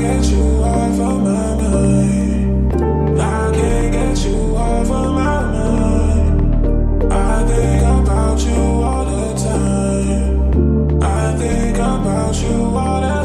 get you off of my mind. I can't get you off of my mind. I think about you all the time. I think about you all the time.